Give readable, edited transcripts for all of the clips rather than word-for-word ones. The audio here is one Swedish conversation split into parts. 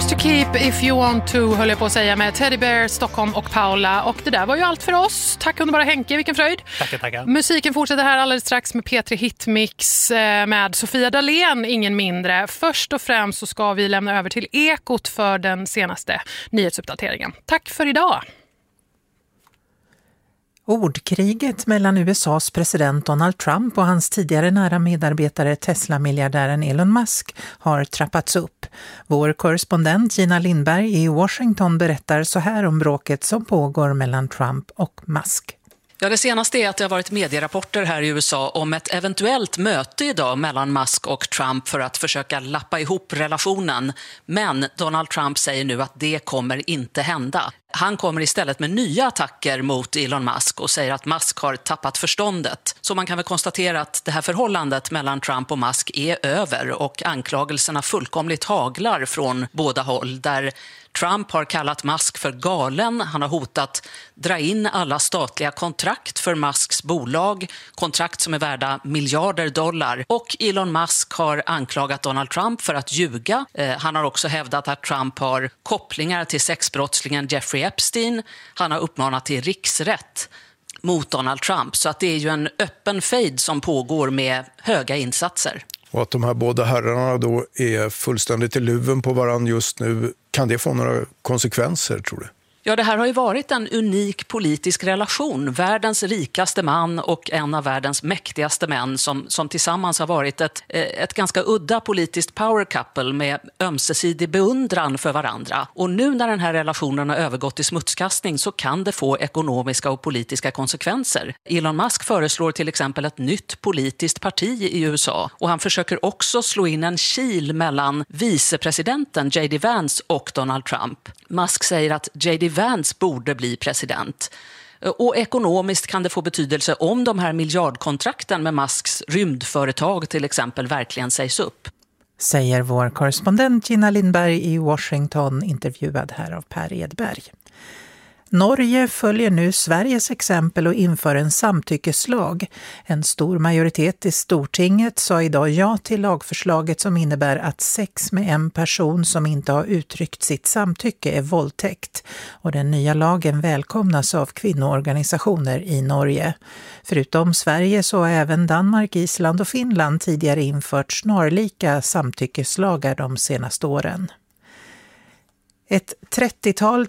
to keep if you want to, höll jag på att säga, med Teddy Bear, Stockholm och Paula. Och det där var ju allt för oss. Tack underbara Henke, vilken fröjd. Tackar. Musiken fortsätter här alldeles strax med P3 Hitmix med Sofia Dalén, ingen mindre. Först och främst så ska vi lämna över till Ekot för den senaste nyhetsuppdateringen. Tack för idag. Ordkriget mellan USAs president Donald Trump och hans tidigare nära medarbetare Tesla-miljardären Elon Musk har trappats upp. Vår korrespondent Gina Lindberg i Washington berättar så här om bråket som pågår mellan Trump och Musk. Ja, det senaste är att det har varit medierapporter här i USA om ett eventuellt möte idag mellan Musk och Trump för att försöka lappa ihop relationen. Men Donald Trump säger nu att det kommer inte hända. Han kommer istället med nya attacker mot Elon Musk och säger att Musk har tappat förståndet. Så man kan väl konstatera att det här förhållandet mellan Trump och Musk är över och anklagelserna fullkomligt haglar från båda håll, där Trump har kallat Musk för galen. Han har hotat dra in alla statliga kontrakt för Musks bolag, kontrakt som är värda miljarder dollar. Och Elon Musk har anklagat Donald Trump för att ljuga. Han har också hävdat att Trump har kopplingar till sexbrottslingen Jeffrey Epstein. Han har uppmanat till riksrätt mot Donald Trump. Så att det är ju en öppen fejd som pågår med höga insatser. Och att de här båda herrarna då är fullständigt i luven på varandra just nu, kan det få några konsekvenser, tror du? Ja, det här har ju varit en unik politisk relation. Världens rikaste man och en av världens mäktigaste män som tillsammans har varit ett ganska udda politiskt power couple med ömsesidig beundran för varandra. Och nu när den här relationen har övergått i smutskastning så kan det få ekonomiska och politiska konsekvenser. Elon Musk föreslår till exempel ett nytt politiskt parti i USA och han försöker också slå in en kil mellan vicepresidenten J.D. Vance och Donald Trump. Musk säger att J.D. Vance borde bli president. Och ekonomiskt kan det få betydelse om de här miljardkontrakten med Musks rymdföretag till exempel verkligen sägs upp. Säger vår korrespondent Gina Lindberg i Washington, intervjuad här av Per Edberg. Norge följer nu Sveriges exempel och inför en samtyckeslag. En stor majoritet i Stortinget sa idag ja till lagförslaget som innebär att sex med en person som inte har uttryckt sitt samtycke är våldtäkt. Och den nya lagen välkomnas av kvinnoorganisationer i Norge. Förutom Sverige så har även Danmark, Island och Finland tidigare infört snarlika samtyckeslagar de senaste åren. Ett 30-tal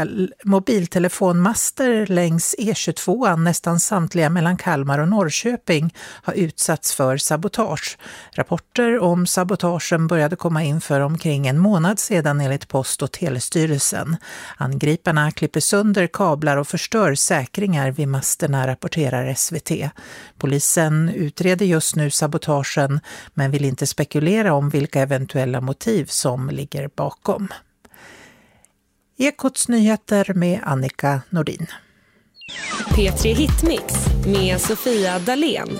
mobiltelefonmaster längs E22, nästan samtliga mellan Kalmar och Norrköping, har utsatts för sabotage. Rapporter om sabotagen började komma in för omkring en månad sedan enligt Post- och telestyrelsen. Angriparna klipper sönder kablar och förstör säkringar vid masterna, rapporterar SVT. Polisen utreder just nu sabotagen men vill inte spekulera om vilka eventuella motiv som ligger bakom. Ekots nyheter med Annika Nordin. P3 Hitmix med Sofia Dalén.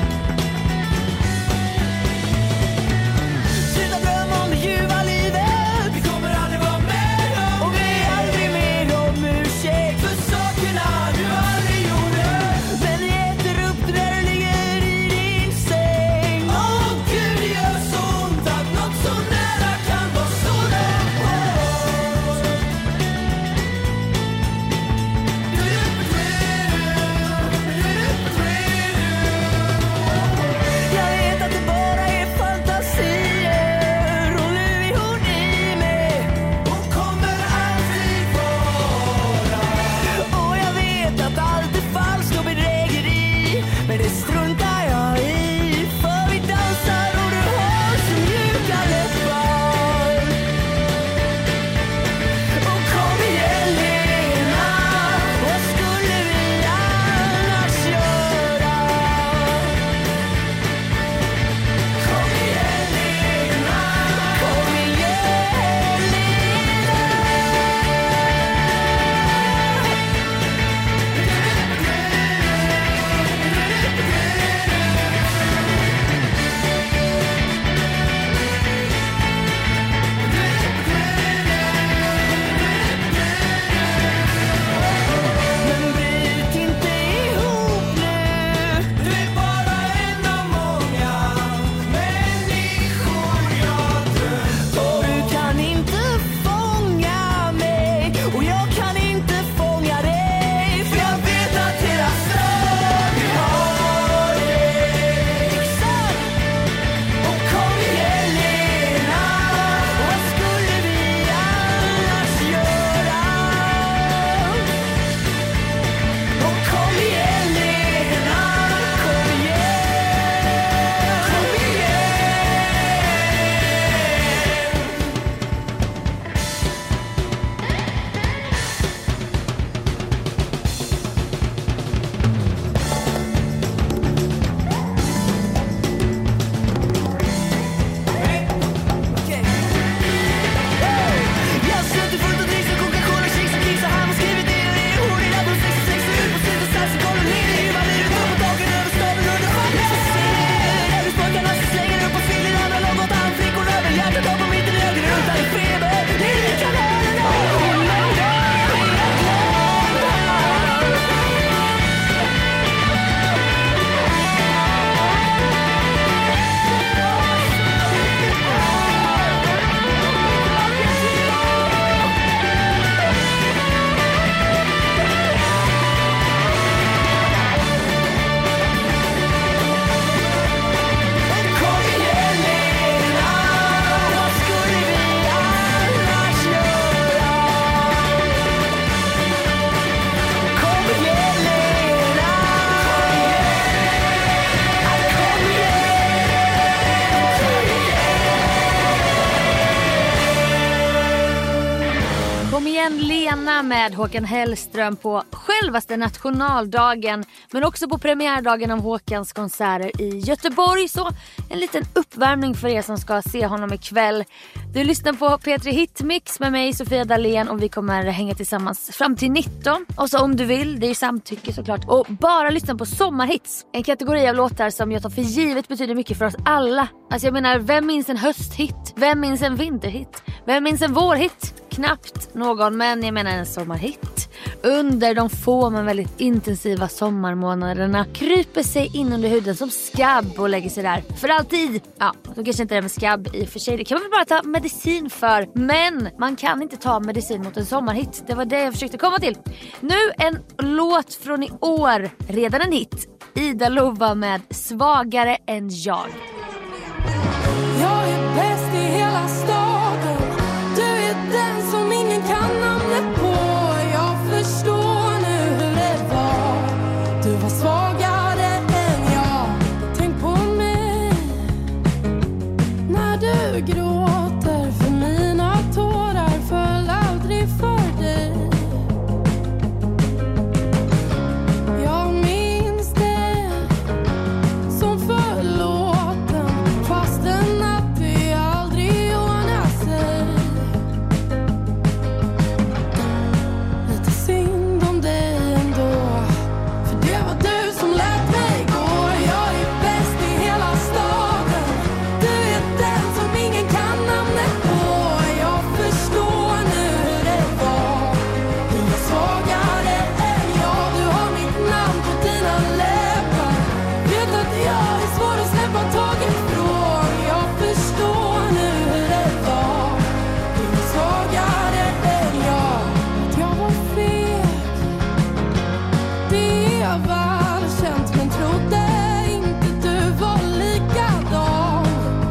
Sluta drömma om det ljuva livet. Arena med Håkan Hellström på självaste nationaldagen, men också på premiärdagen av Håkans konserter i Göteborg. Så en liten uppvärmning för er som ska se honom ikväll. Du lyssnar på P3 Hitmix med mig Sofia Dalén och vi kommer hänga tillsammans fram till 19. Och så om du vill, det är ju samtycke såklart, och bara lyssna på sommarhits. En kategori av låtar som jag tar för givet betyder mycket för oss alla. Alltså jag menar, vem minns en hösthit? Vem minns en vinterhit? Vem minns en vårhit? Knappt någon, men jag menar en sommarhit. Under de få men väldigt intensiva sommarmånaderna kryper sig in under huden som skabb och lägger sig där för alltid. Ja, då kanske inte det med skabb i och för sig. Det kan man väl bara ta medicin för. Men man kan inte ta medicin mot en sommarhit. Det var det jag försökte komma till. Nu en låt från i år. Redan en hit. Ida Lova med Svagare än jag. Jag är bäst i hela staden. Du är den som ingen kan namnet på. Jag förstår nu hur det var. Du var svagare än jag. Tänk på mig när du gråter, för mina tårar föll aldrig för dig. Jag minns det som förlåten, fastän att det aldrig ordnar sig. Lite synd om dig ändå, för det var du som lät mig gå. Jag är bäst i hela staden. Du är den som ingen kan namnet på. Jag förstår nu hur det var. Du var svagare än jag. Du har mitt namn på dina läppar. Vet att jag är svår att släppa taget från. Jag förstår nu hur det var. Du var svagare än jag. Att jag var feg, det är väl känt, men trodde inte du var likadan.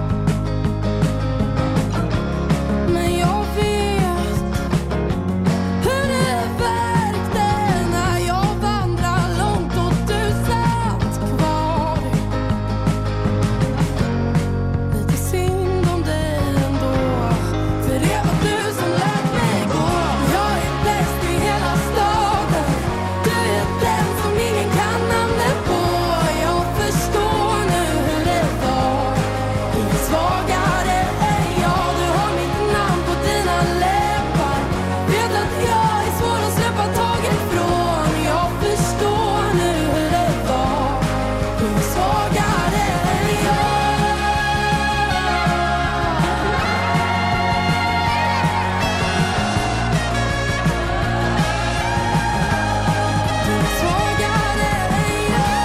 Men jag vet hur det verkte när jag vandrade långt och du satt kvar. Lite synd om dig ändå, för det var du som lät mig gå. Jag är bäst i hela staden. Du är den som ingen kan namnet på. Jag förstår nu hur det var. Du är svagare än jag. Du har mitt namn på dina läppar. Vet att jag är svår att släppa taget från. Jag förstår nu hur det var. Du är svagare än jag. Du är svagare än jag.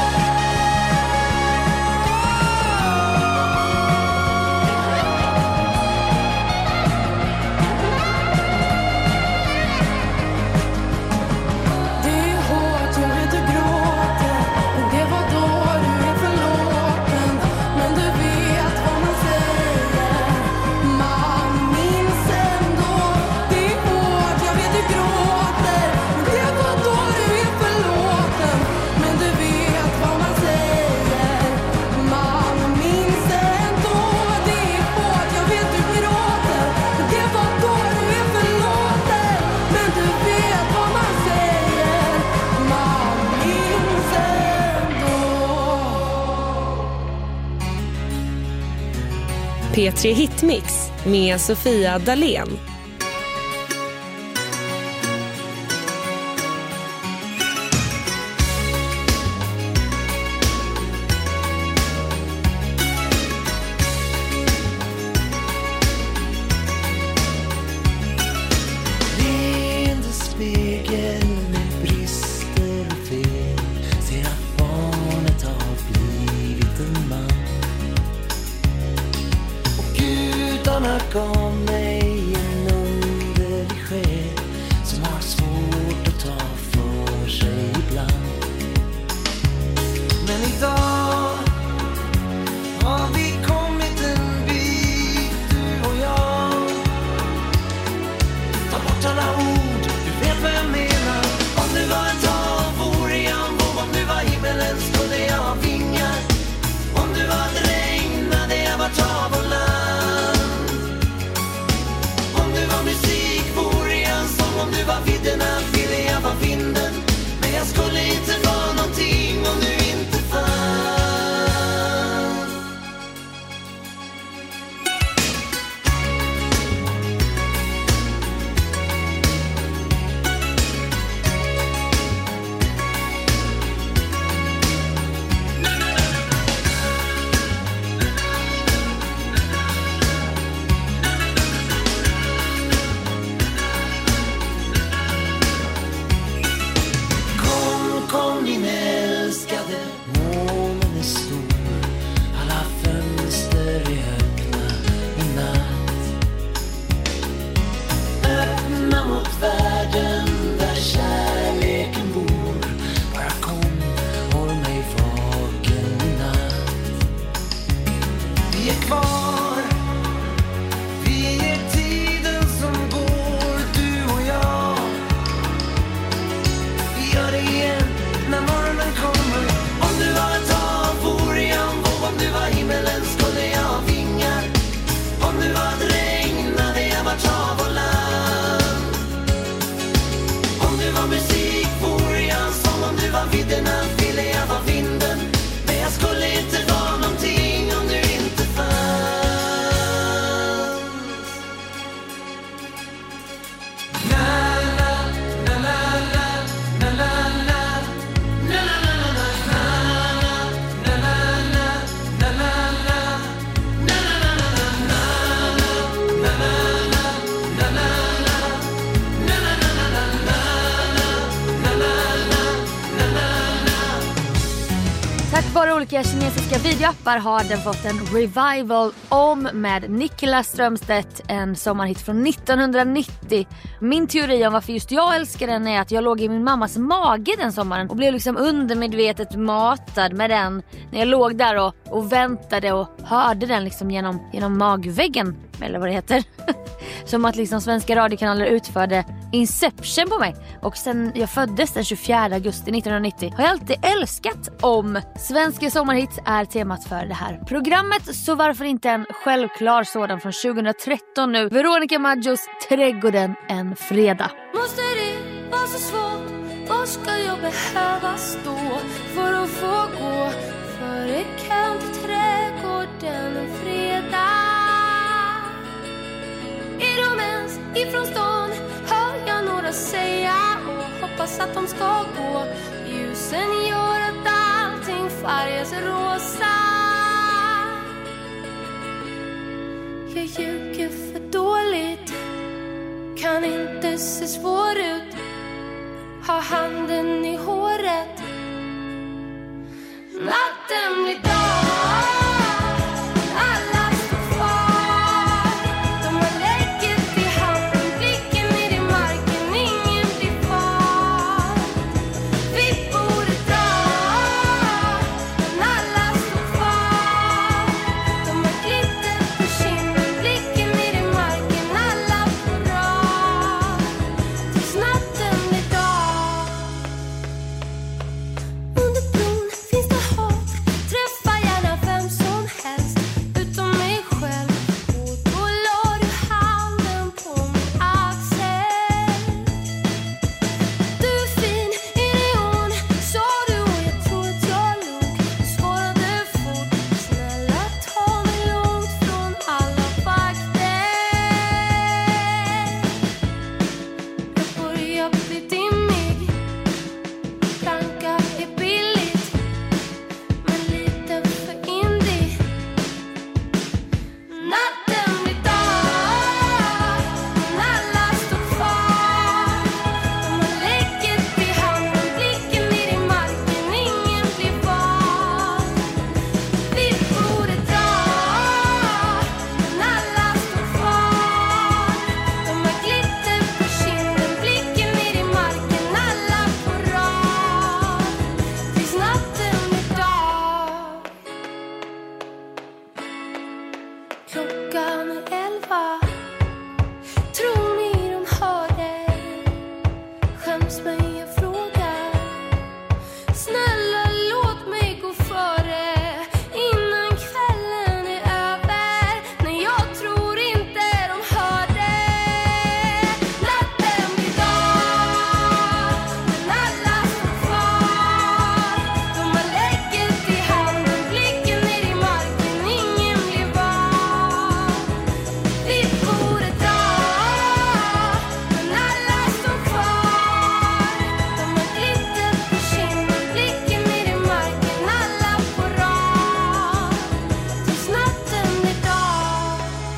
Det är hårt, jag vet du gråter, men det var då du är förlåten. Men du vet vad man säger, man minns ändå. Det är hårt, jag vet du gråter, men det var då du är förlåten. Men du vet vad man säger, man minns ändå. Det är hårt, jag vet du gråter, men det var då du är förlåten. Men du vet vad man säger, man minns ändå. P3 Hitmix med Sofia Dalén. Leende spegel med brister och fel. Ser att barnet har blivit en man. Och gudarna gav mig en var musik vore jag som om du var vidderna, ville jag vara vinden. Men jag skulle inte vara någonting om du inte fanns. Tack vare olika kinesiska videoappar har den fått en revival om med Niklas Strömstedt, en sommarhit från 1990. Min teori om varför just jag älskar den är att jag låg i min mammas mage den sommaren och blev liksom undermedvetet matad med den när jag låg där och väntade och hörde den liksom genom magväggen, eller vad det heter. Som att liksom svenska radiokanaler utförde Inception på mig. Och sen jag föddes den 24 augusti 1990 har jag alltid älskat om svenska sommarhits är temat för det här programmet. Så varför inte en självklar sådan från 2013 nu. Veronica Maggios Trädgården en fredag. Måste det vara så svårt? Var ska jag behöva stå för att få gå före kön till trädgården en fredag? Är de ens ifrån stan? Hör jag några säga och hoppas att de ska gå. Ljusen gör att allting färgas rosa. Jag ljuger för dåligt, kan inte se svår ut. Ha handen i håret. Natten blir dag. Alla står kvar. De har lägget i handen, blicken ner i marken. Ingen blir kvar. Vi borde dra. Men alla står kvar. De har glitter på kinden, blicken ner i marken. Alla får dra. Tills natten blir dag. Under bron finns det hopp. Träffa gärna vem som helst utom mig själv. Och då la du handen på min axel. Du är fin i neon, sa du och jag tror att jag log. Du svarade fort, snälla ta mig långt från alla vakter. Jag börjar bli dimmig. Planka är billigt, men lite för indie. Natten blir dag, men alla står kvar. De har lägget i handen, blicken ner i marken. Ingen blir kvar. Vi borde dra, men alla står kvar. De har glitter på kinden, blicken ner i marken. Alla på rad, tills natten blir dag. Klockan är 11. Tror ni de hör det? Skäms mig jag frågar. Snälla låt mig gå före innan kvällen är över. Nej, jag tror inte de hör det. Natten blir dag, men alla står kvar. De har lägget i handen, blicken ner i marken. Ingen blir var. Vi borde dra, men alla står kvar. De har glitter på kinden, blicken ner i marken. Alla på rad, tills natten blir dag.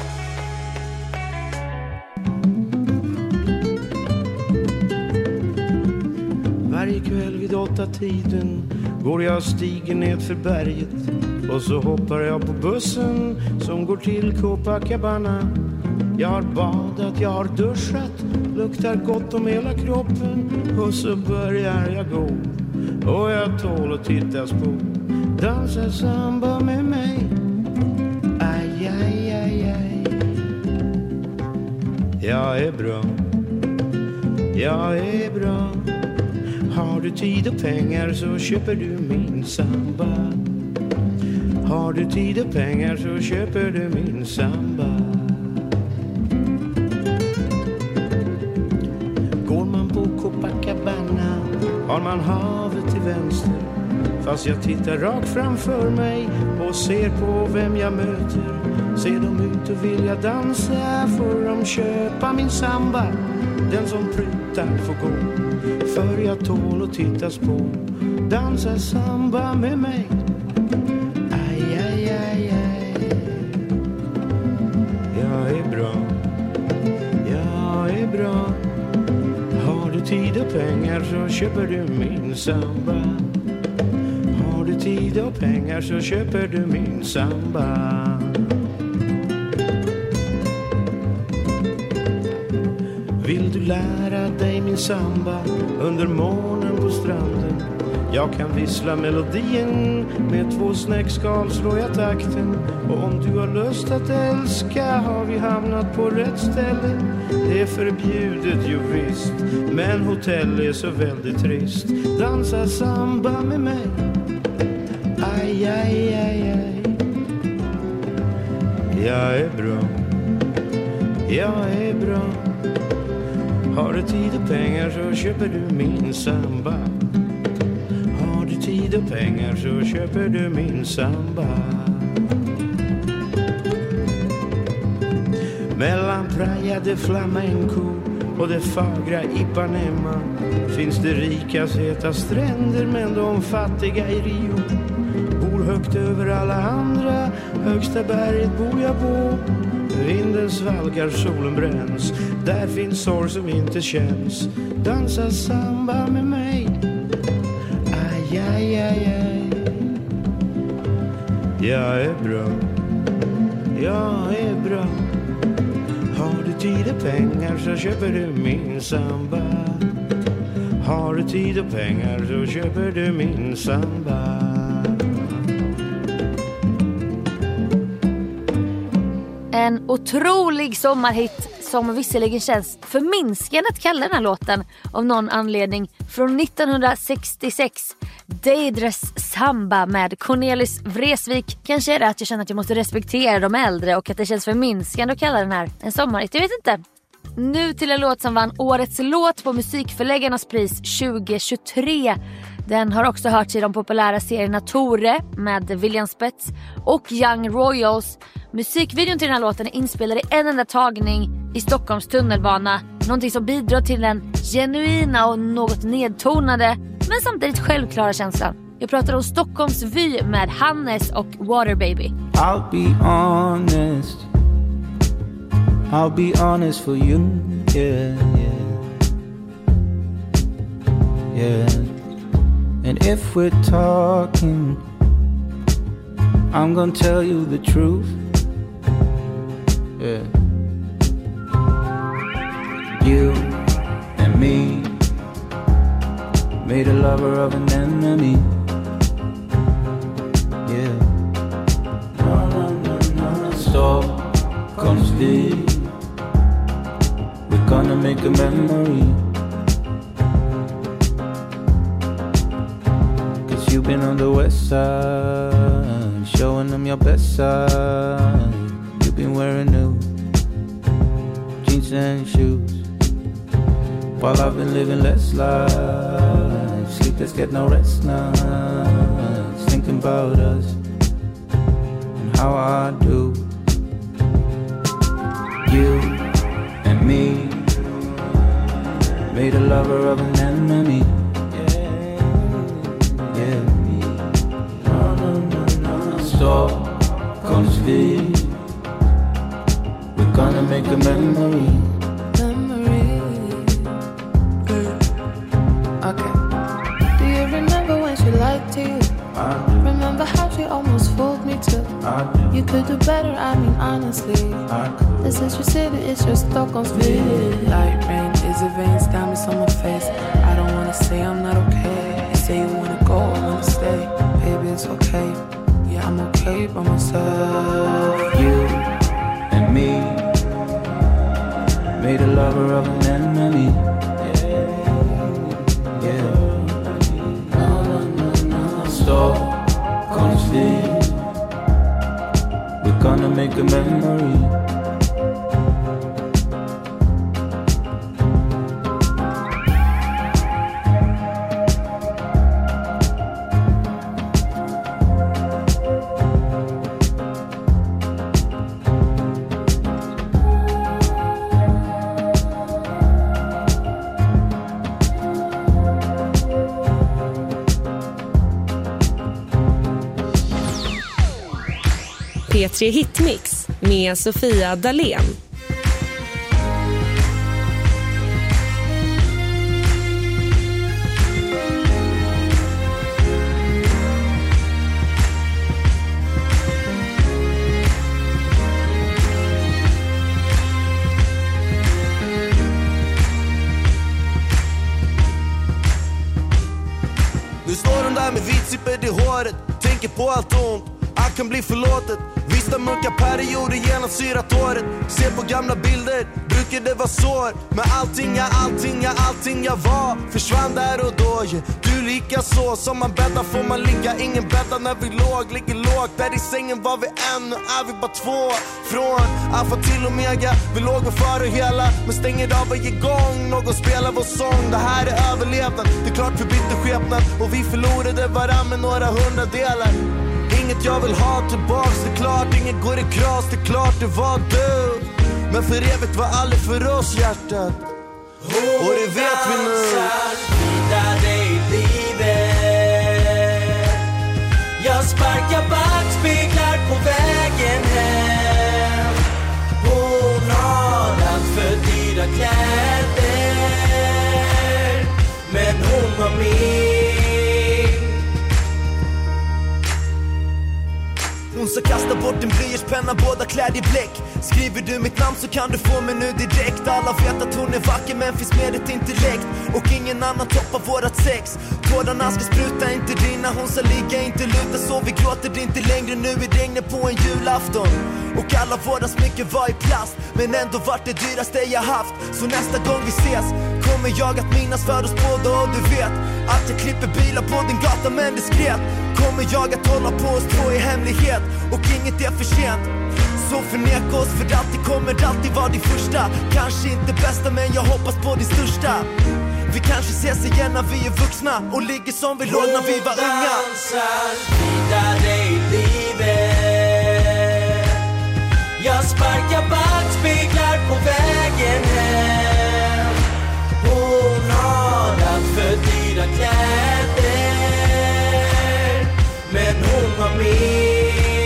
Varje kväll vid 8-tiden går jag stigen ned för berget och så hoppar jag på bussen som går till Copacabana. Jag har badat, jag har duschat, luktar gott om hela kroppen och så börjar jag gå. Och jag tål att tittas på, dansa samba med mig. Aj, aj, aj, aj. Jag är bra, jag är bra. Har du tid och pengar så köper du min samba. Har du tid och pengar så köper du min samba. Går man på Copacabana har man havet till vänster. Fast jag tittar rakt framför mig och ser på vem jag möter. Ser de ut och vill jag dansa, får de köpa min samba. Den som prutar får gå, för jag tål att tittas på. Dansa samba med mig. Aj, aj, aj, aj. Jag är bra, jag är bra. Har du tid och pengar så köper du min samba. Har du tid och pengar så köper du min samba. Vill du lära dig min samba under månen på stranden? Jag kan vissla melodien, med 2 snäckskal slår jag takten. Och om du har lust att älska har vi hamnat på rätt ställe. Det är förbjudet, ju visst, men hotell är så väldigt trist. Dansa samba med mig. Aj, aj, aj, aj. Jag är bra, jag är bra. Har du tid och pengar så köper du min samba. Har du tid och pengar så köper du min samba. Mellan Praia de Flamenco och det fagra Ipanema finns det rikas heta stränder, men de fattiga i Rio bor högt över alla andra. Högsta berget bor jag på. Vinden svalkar, solen bränns. Där finns sorg som inte känns. Dansa samba med mig. Aj, aj, aj, aj. Jag är bra, jag är bra. Har du tid och pengar så köper du min samba. Har du tid och pengar så köper du min samba. En otrolig sommarhit som visserligen känns förminskande att kalla den här låten av någon anledning. Från 1966, Deidres samba med Cornelis Vreeswijk. Kanske är det att jag känner att jag måste respektera de äldre och att det känns förminskande att kalla den här en sommarhit. Jag vet inte. Nu till en låt som vann årets låt på Musikförläggarnas pris 2023. Den har också hörts i de populära serierna Tore med William Spets och Young Royals. Musikvideon till den här låten är inspelad i en enda tagning i Stockholms tunnelbana. Någonting som bidrar till den genuina och något nedtonade men samtidigt självklara känslan. Jag pratar om Stockholms vy med Hannes och Waterbaby. I'll be honest. I'll be honest for you. Yeah, yeah. Yeah. And if we're talking, I'm gonna tell you the truth. Yeah. You and me made a lover of an enemy. Yeah. No, no, no, no. Stockholms vy. We're gonna make a memory. You've been on the west side, showing them your best side. You've been wearing new jeans and shoes, while I've been living less life. Sleepless, get no rest nights, thinking about us and how I do. You and me made a lover of an enemy. Stockholms vy. We're gonna make a memory. Okay. Do you remember when she lied to you? Remember how she almost fooled me too? You could do better, I mean honestly. This is your city, it's your Stockholm's vy. Light rain, dizzy veins, diamonds on my face. I don't wanna say I'm not okay. You say you wanna go, I wanna stay. Baby, it's okay. Yeah, I'm okay by myself. You and me made a lover of an enemy. Yeah. No, no, no, no. Stockholms vy. We're gonna make a memory. P3 Hitmix med Sofia Dalén. Nu står hon där med vitsippet i håret, tänker på allt ont, allt kan bli förlåtet. Vissa mörka perioder genomsyrat håret. Ser på gamla bilder, brukar det vara sår. Men allting jag var försvann där och då, yeah. Du lika så, som man bäddar får man ligga. Ingen bäddar när vi ligger lågt. Där i sängen var vi en, nu är vi bara två. Från alfa till omega, vi låg och före hela. Men stänger av varje gång någon spelar vår sång. Det här är överlevnad, det är klart vi bytte skepnad. Och vi förlorade varann med några hundradelar. Inget jag vill ha tillbaks, det är klart. Inget går i kras, det är klart det var du. Men för evigt var aldrig för oss hjärtat. Och det vet vi nu. Vidare i livet. Jag sparkar backspeglar på vägen hem. Hon har allt för dyra kläder, men hon var min. Hon ska kasta bort en blyertspenna, båda klädd i bläck. Skriver du mitt namn så kan du få mig nu direkt. Alla vet att hon är vacker men finns med ett intellekt. Och ingen annan toppar vårat sex. Tårarna ska spruta, inte rinna. Hon ska ligga, inte luta. Så vi gråter det inte längre nu i regnet på en julafton. Och alla våra smycken var i plast, men ändå vart det dyraste jag haft. Så nästa gång vi ses kommer jag att minnas för oss båda. Och du vet att jag klipper bilar på din gata men diskret. Kommer jag att hålla på oss två i hemlighet. Och inget är för sent. Så förneka oss, för alltid kommer alltid vara din första. Kanske inte bästa men jag hoppas på din största. Vi kanske ses igen när vi är vuxna och ligger som vi låg när vi var unga. Vidare i livet. Jag sparkar backspeglar på vägen hem. Hon har allt för dyra kläder, men hon var min.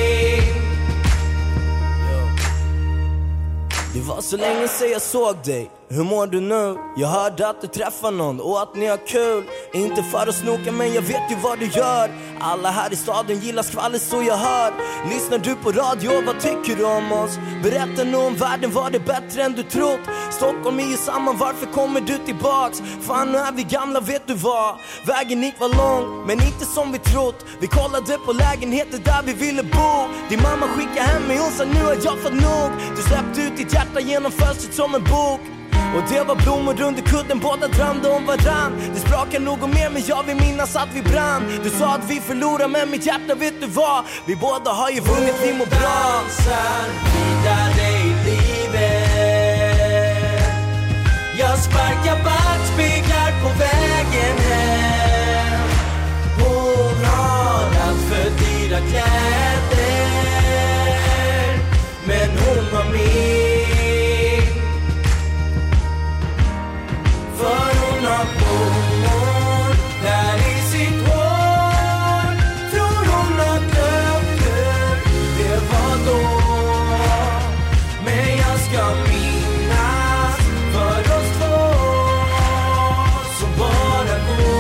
Det var så länge sedan jag såg dig. Hur mår du nu? Jag hörde att du träffar någon och att ni har kul. Inte för att snoka men jag vet ju vad du gör. Alla här i staden gillar skvaller så jag hör. Lyssnar du på radio, vad tycker du om oss? Berätta nu om världen, var det bättre än du trott? Stockholm är ju samman, varför kommer du tillbaks? Fan nu är vi gamla, vet du vad? Vägen gick var lång, men inte som vi trott. Vi kollade på lägenheter där vi ville bo. Din mamma skickade hem mig, hon sa nu har jag fått nog. Du släppte ut ditt hjärta genom fönstret som en bok. Och det var blommor under kudden, båda drömde om varann. Det sprakar något mer men jag vill minnas att vi brann. Du sa att vi förlorar men mitt hjärta vet du vad? Vi båda har ju vunnit, vi mår bra. Vidare i livet. Jag sparkar backspeglar på vägen hem. Hon har allt för dyra kläder, men hon var min. För hon har blommor där i sitt hår. Tror hon har glömt hur det var då. Men jag ska minnas för oss två. Så bara gå.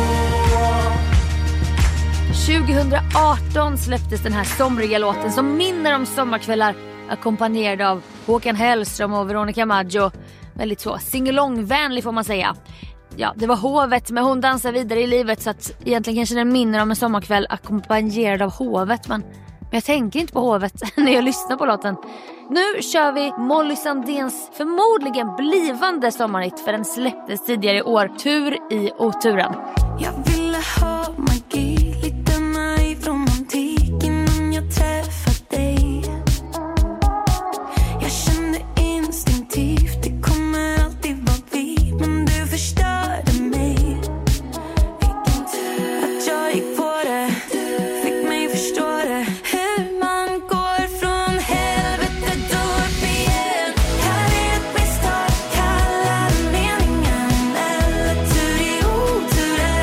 2018 släpptes den här somriga låten som minner om sommarkvällar, ackompanjerad av Håkan Hellström och Veronica Maggio. Väldigt så singalong-vänlig får man säga. Ja, det var hovet, men hon dansar vidare i livet, så att egentligen kanske den minner om en sommarkväll ackompanjerad av hovet, men jag tänker inte på hovet när jag lyssnar på låten. Nu kör vi Molly Sandéns förmodligen blivande sommarhit, för den släpptes tidigare i år, Tur i oturen. Jag ville ha magi, lite naiv romantik innan jag träffade dig. Jag kände instinktivt, det kommer alltid vara vi, men du förstörde mig. Vilken tur att jag gick på det, fick mig förstå det. Hur man går från helvetet upp igen. Här är ett misstag, kalla det meningen. Eller tur i oturen.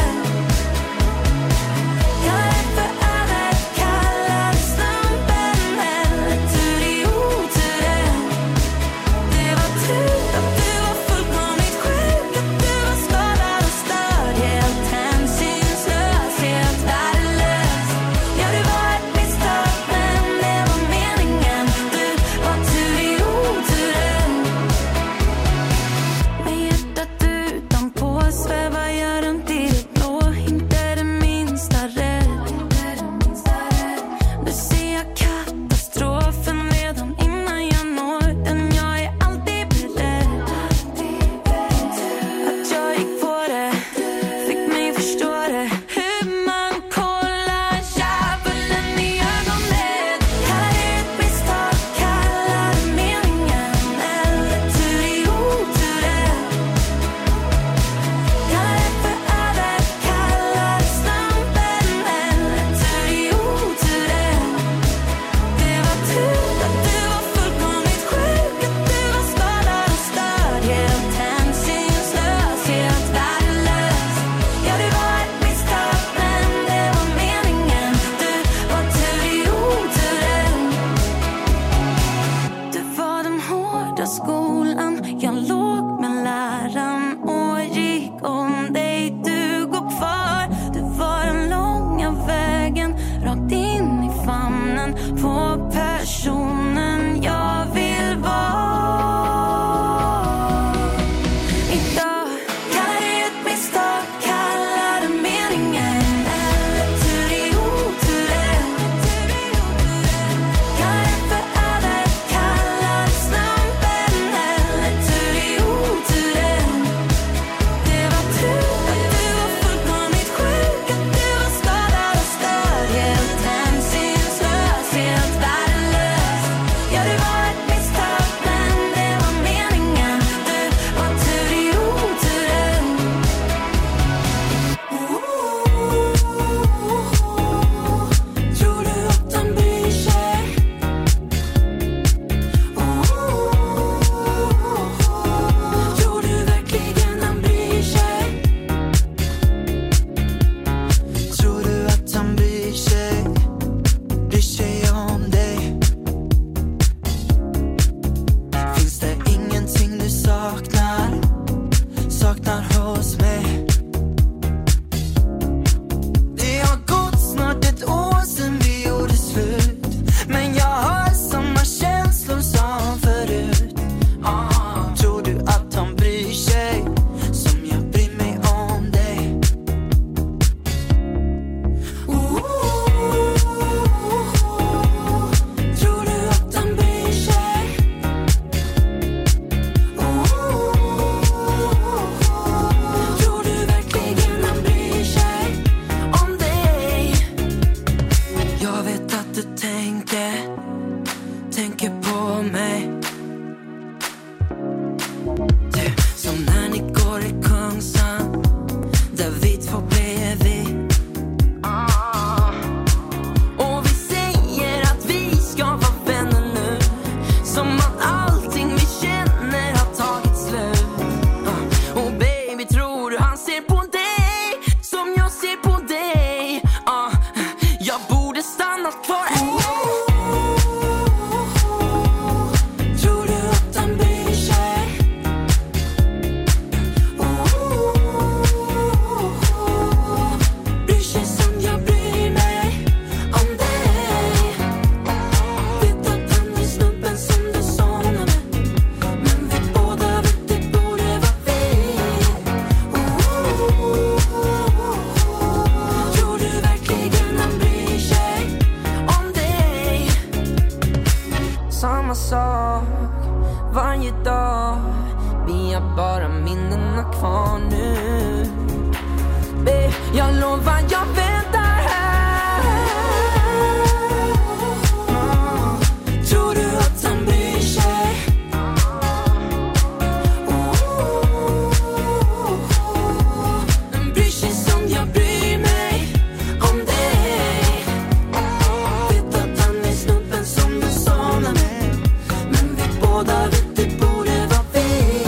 vi två blir vi. Och vi säger att vi ska vara vänner nu, som att allting vi känner har tagit slut. Och baby, tror du han ser på dig som jag ser på dig? Jag borde stannat kvar. Tror du att han bryr sig? Bryr sig som jag bryr mig om dig. Vet att han är snubben som du somnar med, men vi båda vet det borde vara vi. Tror du verkligen han bryr sig om dig? Samma sak varje dag, vi har bara minnena kvar nu. Babe, jag lovar jag väntar här. Tror du att han bryr sig? Bryr sig som jag bryr mig om dig. Vet att han är snubben som du somnar med, men vi båda vet det borde vara vi.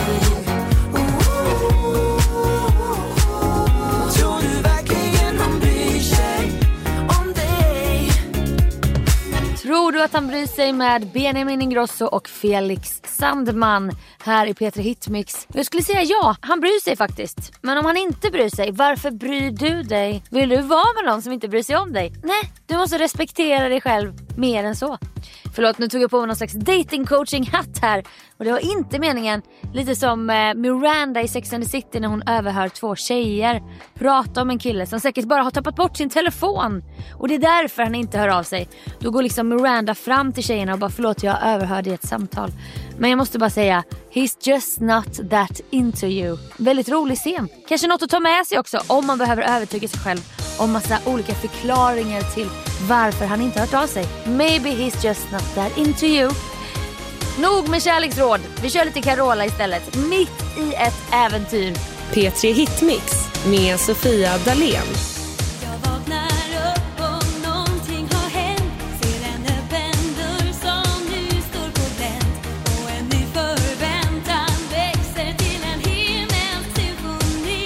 Tror du verkligen han bryr sig om dig? Tror du att han bryr sig med Benjamin Ingrosso och Felix Sandman här i P3 Hitmix? Jag skulle säga ja, han bryr sig faktiskt. Men om han inte bryr sig, varför bryr du dig? Vill du vara med någon som inte bryr sig om dig? Nej, du måste respektera dig själv mer än så. Förlåt, nu tog jag på mig någon slags dating-coaching-hatt här. Och det var inte meningen. Lite som Miranda i Sex and the City när hon överhör 2 tjejer prata om en kille som säkert bara har tappat bort sin telefon. Och det är därför han inte hör av sig. Då går liksom Miranda fram till tjejerna och bara förlåt, jag överhörde ett samtal. Men jag måste bara säga, he's just not that into you. Väldigt rolig scen. Kanske något att ta med sig också om man behöver övertyga sig själv om massa olika förklaringar till varför han inte har hört av sig. Maybe he's just not that into you. Nog med kärleksråd. Vi kör lite Carola istället. Mitt i ett äventyr. P3 Hitmix med Sofia Dalén. Jag vaknar upp och någonting har hänt. Ser en öppen dörr som nu står på glänt. Och en ny förväntan växer till en himmelsk symfoni.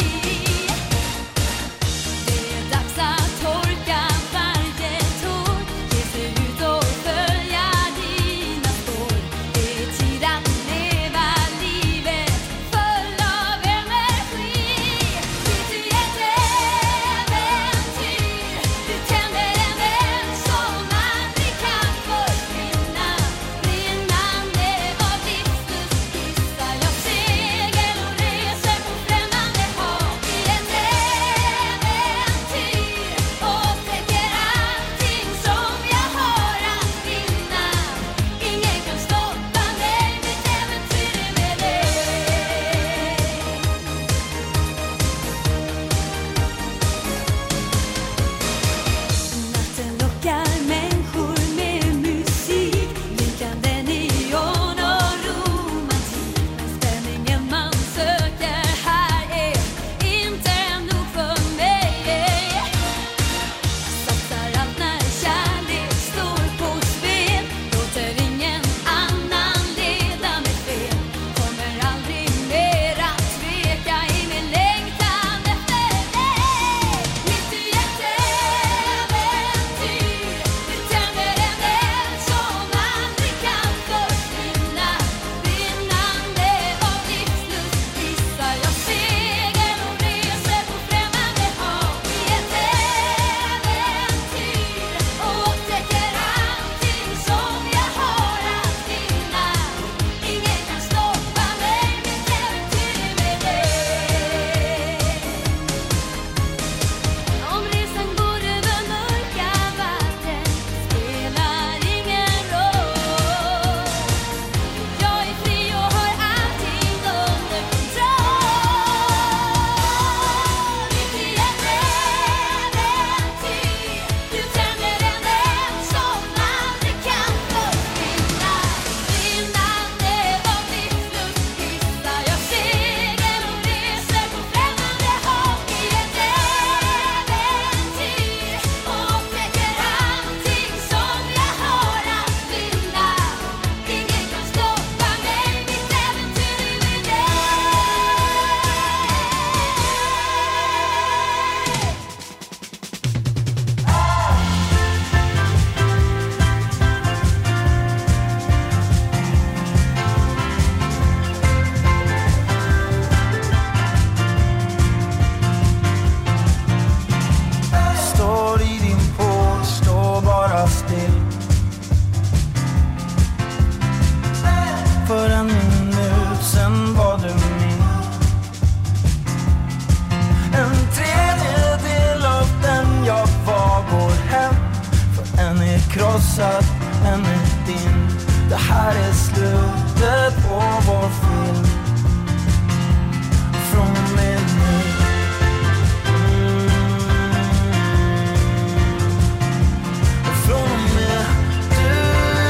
Det är dags att torka varje tår. Ge sig ut och följa dina spår. Det är tid att leva livet full av energi. Mitt i ett äventyr. krossad, än är din. Det här är slutet på vår film. Från och med nu. Från och med du.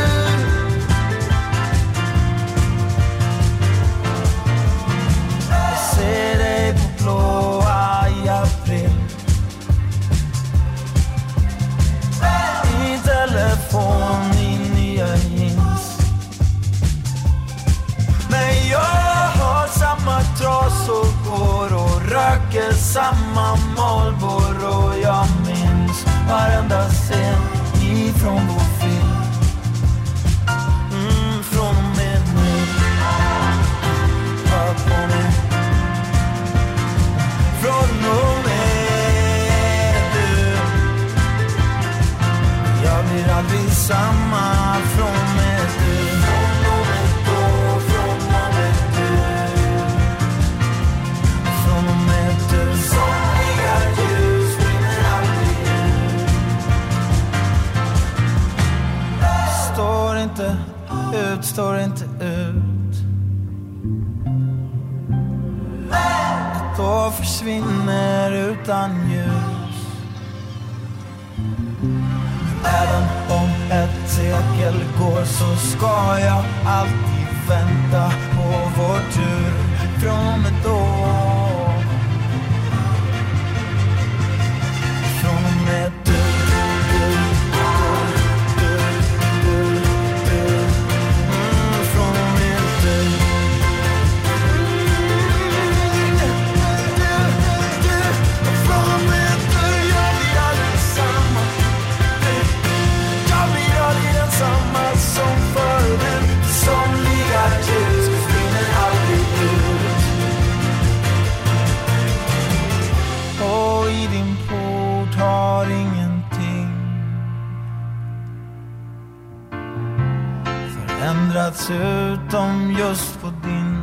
Jag ser dig på blåa i april. I telefon, i nya jeans. Men jag har samma trasor, går och röker samma Marlboro. Jag minns varenda scen ifrån vår film. Från och med nu. Hör på mig. Från och med du. Jag blir aldrig samma från och med du. Från och med då, från och med du. Från och med du. Somliga ljus brinner aldrig ut. Står inte ut, står inte ut. Då försvinner utan ljus. Även om ett sekel går så ska jag alltid vänta på vår tur. Från och med då. Från och med du. Från och med du. Från och med du. Jag blir aldrig samma. Jag blir aldrig densamma som förut. Somliga ljus försvinner aldrig ut. Och i din port har ingenting förändrats utom just på din.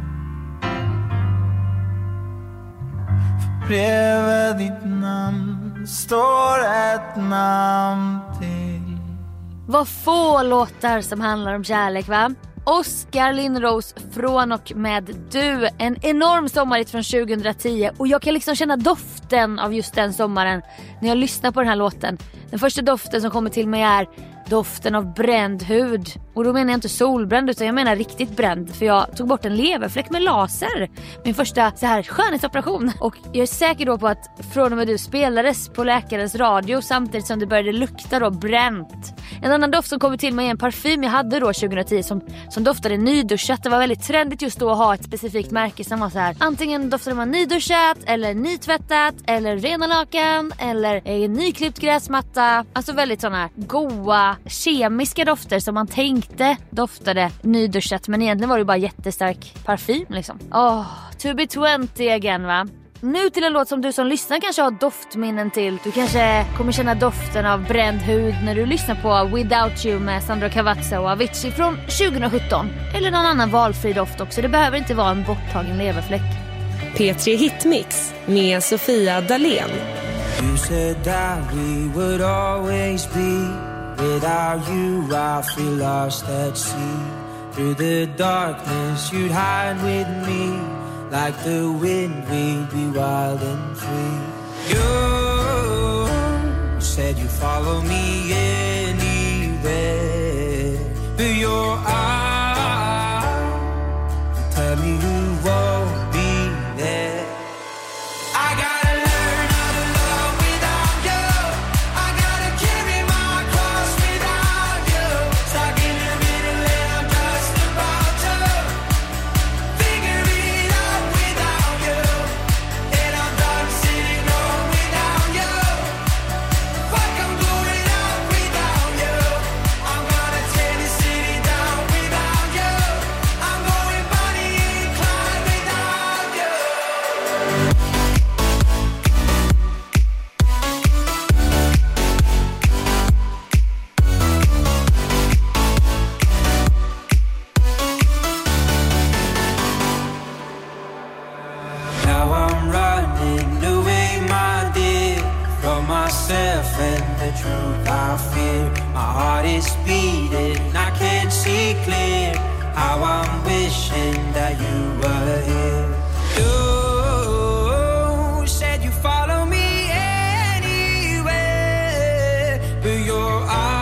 För bredvid ditt namn står ett namn till. Vad få låtar som handlar om kärlek, va? Oskar Linnros Från och med du. En enorm sommarhit från 2010. Och jag kan liksom känna doften av just den sommaren när jag lyssnar på den här låten. Den första doften som kommer till mig är doften av bränd hud. Och då menar jag inte solbränd, utan jag menar riktigt bränd. För jag tog bort en leverfläck med laser. Min första så här skönhetsoperation. Och jag är säker då på att Från och med du spelades på läkarens radio samtidigt som det började lukta då bränt. En annan doft som kommer till mig är en parfym jag hade då 2010 som doftade nyduschat. Det var väldigt trendigt just då att ha ett specifikt märke som var så här. Antingen doftade man nyduschat eller nytvättat eller rena lakan eller nyklippt gräsmatta. Alltså väldigt sådana goa kemiska dofter som man tänkte doftade nyduschat, men egentligen var det bara jättestark parfym liksom. To be 20 again, va? Nu till en låt som du som lyssnar kanske har doftminnen till. Du kanske kommer känna doften av bränd hud när du lyssnar på Without You med Sandro Cavazza och Avicii från 2017. Eller någon annan valfri doft också. Det behöver inte vara en borttagen leverfläck. P3 Hitmix med Sofia Dalén. You said that we would always be. Without you I feel lost at sea. Through the darkness you'd hide with me. Like the wind we'd be wild and free. You said you'd follow me anywhere. But your eyes tell me you won't be there. I gotta learn how to love without you. I gotta carry my cross without you. Stuck in the middle and I'm just about to figure it out without you. And I'm done sitting home without you. Fuck, I'm going out without you. I'm gonna tear the city down without you. I'm going Bonnie and Clyde without you. Now I'm running away, my dear, from myself and the truth I fear. My heart is beating, I can't see clear. How I'm wishing that you were here. You said you follow me anywhere, but your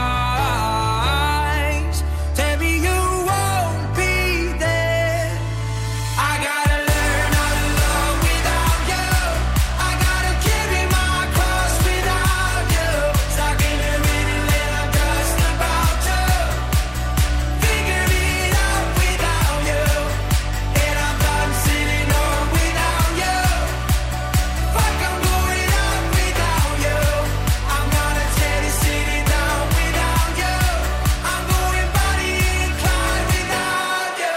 eyes tell me you won't be there. I gotta learn how to love without you. I gotta carry my cross without you. Stuck in a minute little dust about you. Figure it out without you. And I'm done sitting on without you. Fuck, I'm going out without you. I'm gonna tell you sitting down without you. I'm going body inclined without you.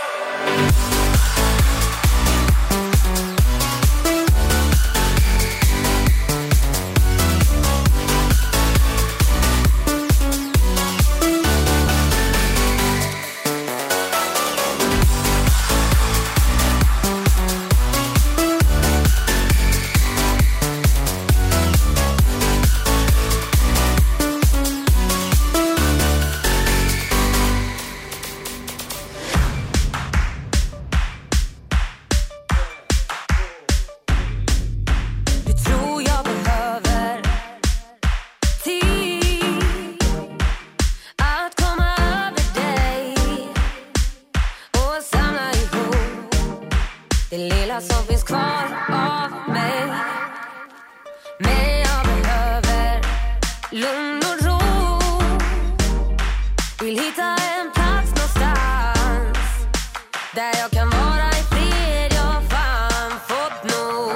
Du tror jag behöver tid att komma över dig och samla ihop det lilla som finns kvar av mig. Men jag behöver lugn och ro. Vill hitta en plats någonstans där jag kan vara i fred. Jag har fan fått nog.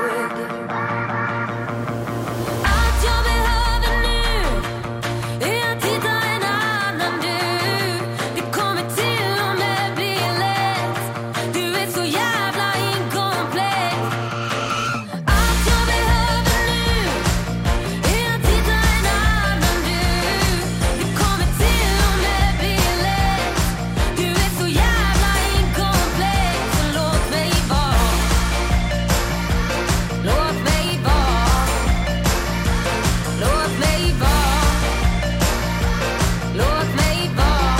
Att jag behöver nu är att hitta en annan du. Det kommer till om det blir lätt. Du är så jävla inkomplett. Att jag behöver nu är att hitta en annan du. Det kommer till om det blir lätt. Du är så jävla inkomplett. Så låt mig vara. Låt mig vara. Låt mig vara. Låt mig vara.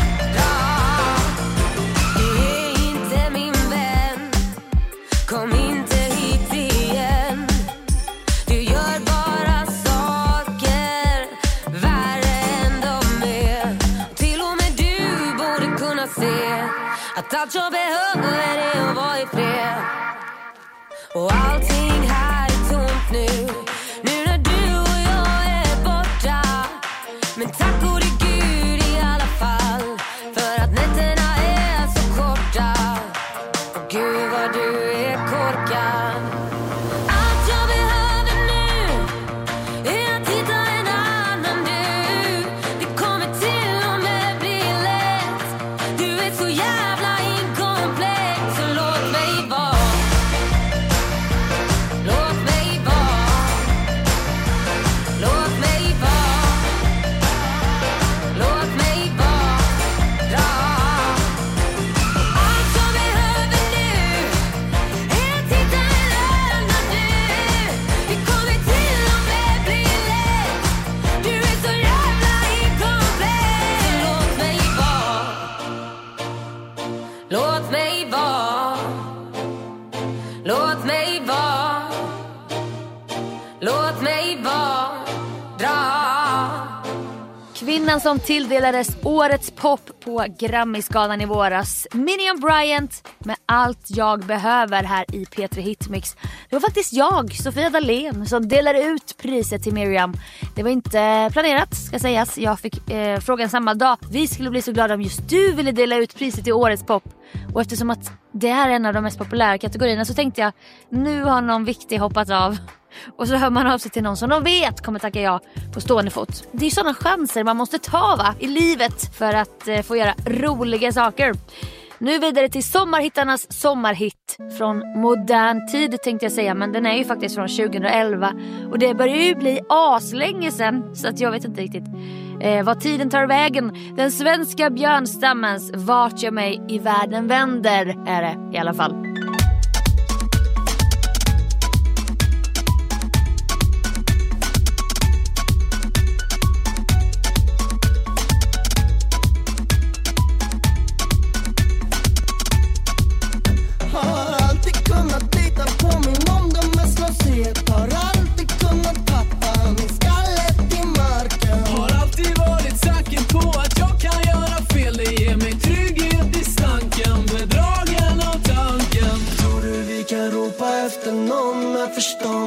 Du är inte min vän. Kom inte hit igen. Du gör bara saker värre än de är. Till och med du borde kunna se att allt jag behöver är att vara i fred. Och allting här är tomt nu. Nu när du och jag är borta. Men tack gode Gud i alla fall. För att nätterna är så korta. Och Gud vad du är korkad. Att jag behöver nu är att hitta en annan du. Det kommer till om det blir lätt. Du är så jävla inkomplett. Så låt mig vara. Låt mig vara. Låt mig vara. Låt mig vara. Allt jag behöver nu är att hitta en annan du. Det kommer till om det blir lätt. Du är så jävla inkomplett. Så låt mig vara. Låt mig vara. Låt mig vara. Låt mig vara. Kvinnan som tilldelades årets pop på Grammy-skalan i våras, Miriam Bryant, med Allt jag behöver här i P3 Hitmix. Det var faktiskt jag, Sofia Dalén, som delade ut priset till Miriam. Det var inte planerat, ska sägas. Jag fick frågan samma dag. Vi skulle bli så glada om just du ville dela ut priset till årets pop. Och eftersom att det här är en av de mest populära kategorierna så tänkte jag, nu har någon viktig hoppat av. Och så hör man av sig till någon som de vet kommer tacka ja på stående fot. Det är sådana chanser man måste ta i livet för att få göra roliga saker. Nu vidare till sommarhittarnas sommarhit från modern tid tänkte jag säga, men den är ju faktiskt från 2011 och det börjar ju bli aslänge sen, så att jag vet inte riktigt vad tiden tar vägen. Den svenska björnstammens Vart jag mig i världen vänder är det i alla fall.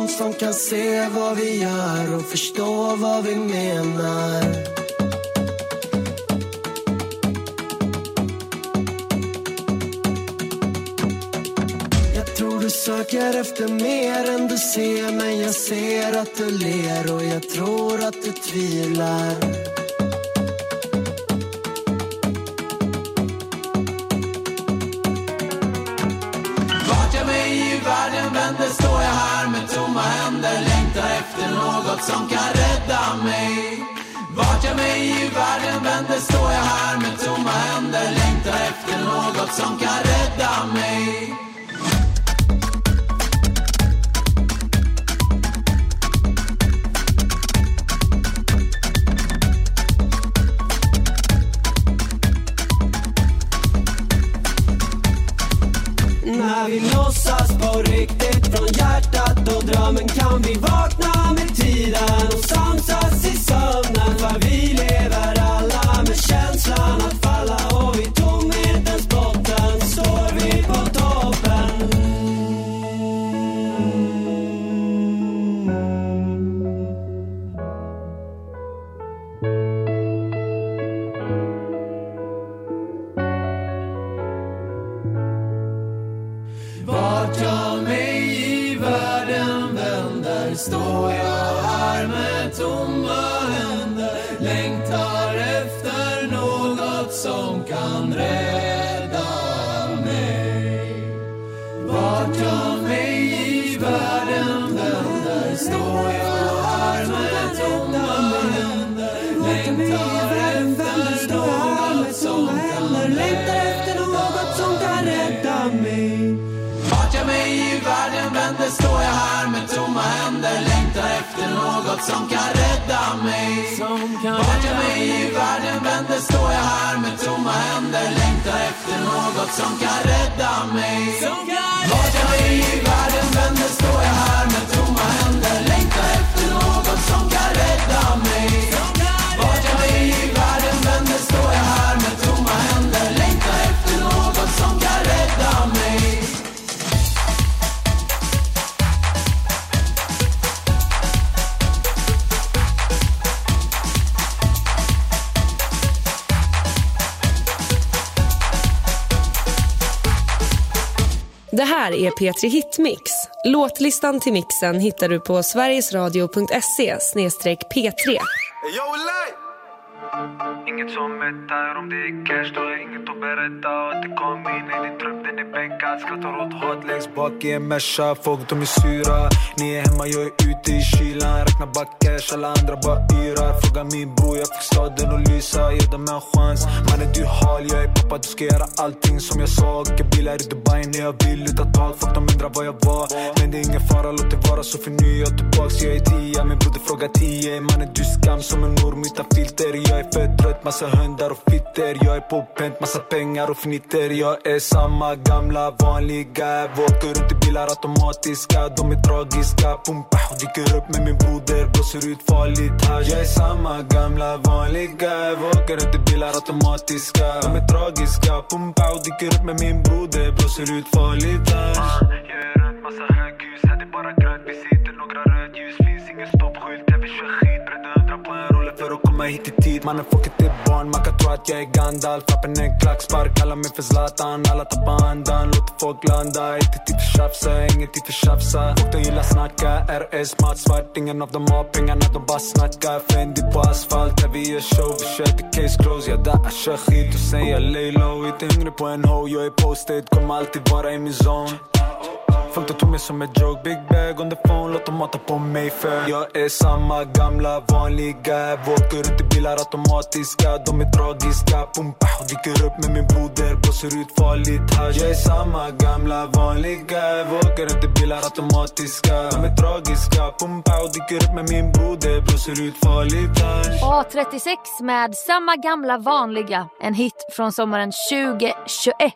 någon som kan se vad vi gör och förstå vad vi menar. Jag tror du söker efter mer än du ser, men jag ser att du ler och jag tror att du tvivlar. Vart jag mig i världen vänder står jag här med tomma händer, längtar efter något som kan rädda mig. Vart jag mig i världen vänder står jag här med tomma händer, längtar efter något som kan rädda mig. När vi låtsas på riktigt från hjärtat och drömmen kan vi vakna med tiden och samsas i sömnen. För vi lever alla med känslan att falla och vid tomhetens botten står vi på toppen. Vart jag mig i världen vänder står jag här med tomma händer, längtar efter något som kan rädda mig. Vart jag mig i världen vänder står jag här med tomma händer, längtar efter något som kan rädda mig. Vart jag mig i världen vänder står jag här med tomma händer, längtar efter något som kan rädda mig. Vart jag mig i världen vänder står jag här med tomma händer, längtar efter något som kan rädda mig. Vart jag mig i världen vänder står jag här med tomma händer, längtar efter något som kan rädda mig. Vart jag mig i världen vänder står jag här med tomma händer, längtar efter något som kan rädda mig. Det här är P3 Hitmix. Låtlistan till mixen hittar du på sverigesradio.se/P3. Inget som mättar, om det är cash då är inget att berätta. Och det kom in i din trupp, den är bänkad. Skrattar åt hat längst bak i en mesha. Folk de är syra, ni är hemma, jag är ute i kylan. Räknar bara cash, alla andra bara yrar. Fråga min bror, jag fick staden att lysa. Ge dem en chans, mannen du hal. Jag är pappa, du ska göra allting som jag sa. Åker bilar i Dubai när jag vill utan tag. Folk de undrar vad jag var, men det är ingen fara, låt det vara. Så för nu är jag tillbaks, jag är 10. Min broder frågar 10. Mannen du skam som en orm utan filter. Jag är för trött, massa hundar och fitter. Jag är på pent, massa pengar och fnitter. Jag är samma gamla vanliga. Åker runt i bilar automatiska. De är tragiska, pumpa och dyker upp med min broder. Blåser ut farligt här. Jag är samma gamla vanliga. Åker runt i bilar automatiska. De är tragiska, pumpa och dyker upp med min broder. Blåser ut farligt här. Jag är runt massa höghus, här det är bara grönt. Vi sitter några rödljus, finns ingen stoppskylt. Jag vill köra skit, brände 100 på en rulle för att komma hit i tid. Mannen folket är barn, man kan tro att jag är Gandalf. Appen är en klackspark, kallar mig för Zlatan. Alla tappar andan, låter folk landa. Inte tid för tjafsa, ingen tid för tjafsa. Folk de gillar snacka, RS smart svart. Ingen av dem har pengarna, de bara snackar. Fendi på asfalt, där vi gör show. Vi kör till case close, jag där kör skit och sen jag lay low. Inte yngre på en ho, jag är posted, kommer alltid vara i min zone. Folk tog mig som en joke, big bag on the phone, låt dem mata på mig för jag är samma gamla vanliga. Åker runt i bilar automatiska, de är tragiska, pumpa och dyker upp med min broder, blåser ut farligt här. Jag är samma gamla vanliga. Åker runt i bilar automatiska, de är tragiska, pumpa och dyker upp med min broder, blåser ut farligt här. A36 med samma gamla vanliga, en hit från sommaren 2021.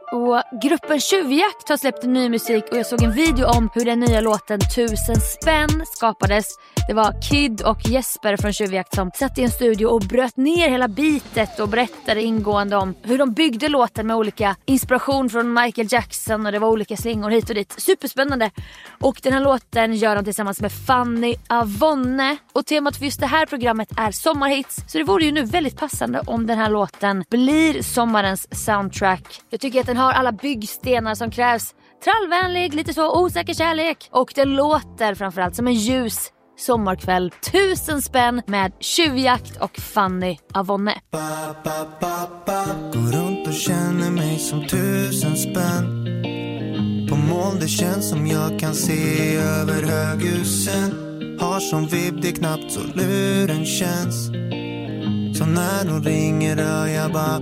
Och gruppen Tjuvjakt har släppt ny musik och jag såg en video om hur den nya låten 1000 spänn skapades. Det var Kid och Jesper från Tjuvjakt som satt i en studio och bröt ner hela bitet och berättade ingående om hur de byggde låten med olika inspiration från Michael Jackson och det var olika slingor hit och dit. Superspännande. Och den här låten gör de tillsammans med Fanny Avonne. Och temat för just det här programmet är sommarhits. Så det vore ju nu väldigt passande om den här låten blir sommarens soundtrack. Jag tycker att den har alla byggstenar som krävs. Trallvänlig, lite så osäker kärlek. Och den låter framförallt som en ljus sommarkväll. 1000 spänn med Tjuvjakt och Fanny Avonne. Går runt och känner mig som 1000 spänn. På moln det känns som jag kan se över höghusen. Har som vibb det knappt så luren känns. Så när de ringer hör jag ba.